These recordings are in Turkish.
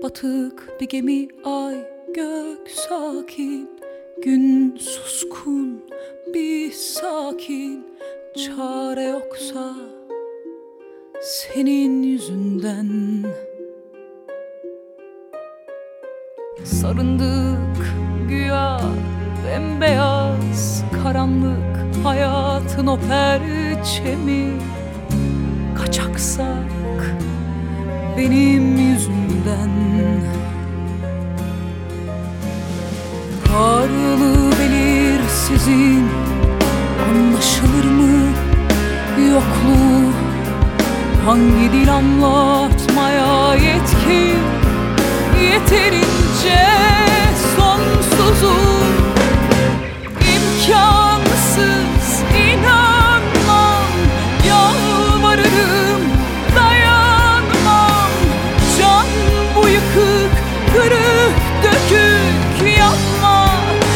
batık bir gemi, ay gök sakin, gün suskun bir sakin. Çare yoksa senin yüzünden. Sarındık güya bembeyaz karanlık, hayatın o perçemi. Kaçaksak benim yüzümden. Varlığı belirsizin anlaşılır mı yokluğu? Hangi dil anlatmaya yetkin? Yeterince sonsuzum. İmkansız inanmam, yalvarırım dayanmam. Can bu yıkık, kırık, dökük yapma,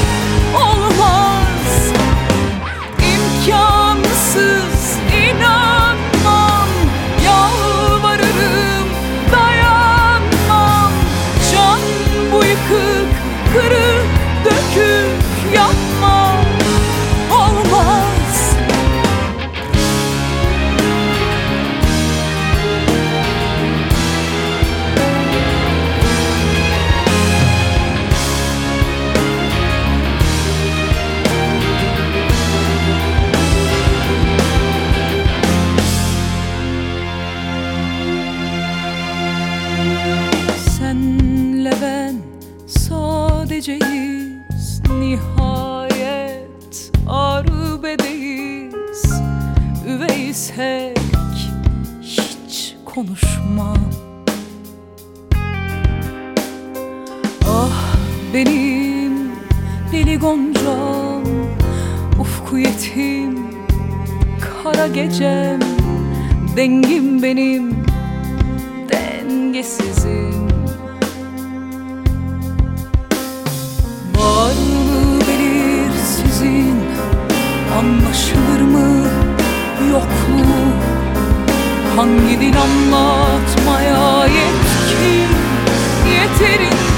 olmaz. İmkansız inanmam, yalvarırım dayanmam. Can bu yıkık, kırık, dökük yapma, olmaz. Senle ben sadeceyiz, nihayet arbedeyiz. Üveysek hiç konuşma. Ah benim deli goncam, ufku yetim kara gecem. Dengim benim, dengesizim. Varlığı belirsizin anlaşılır mı yokluğu? Hangi dil anlatmaya yetkin? Yeterince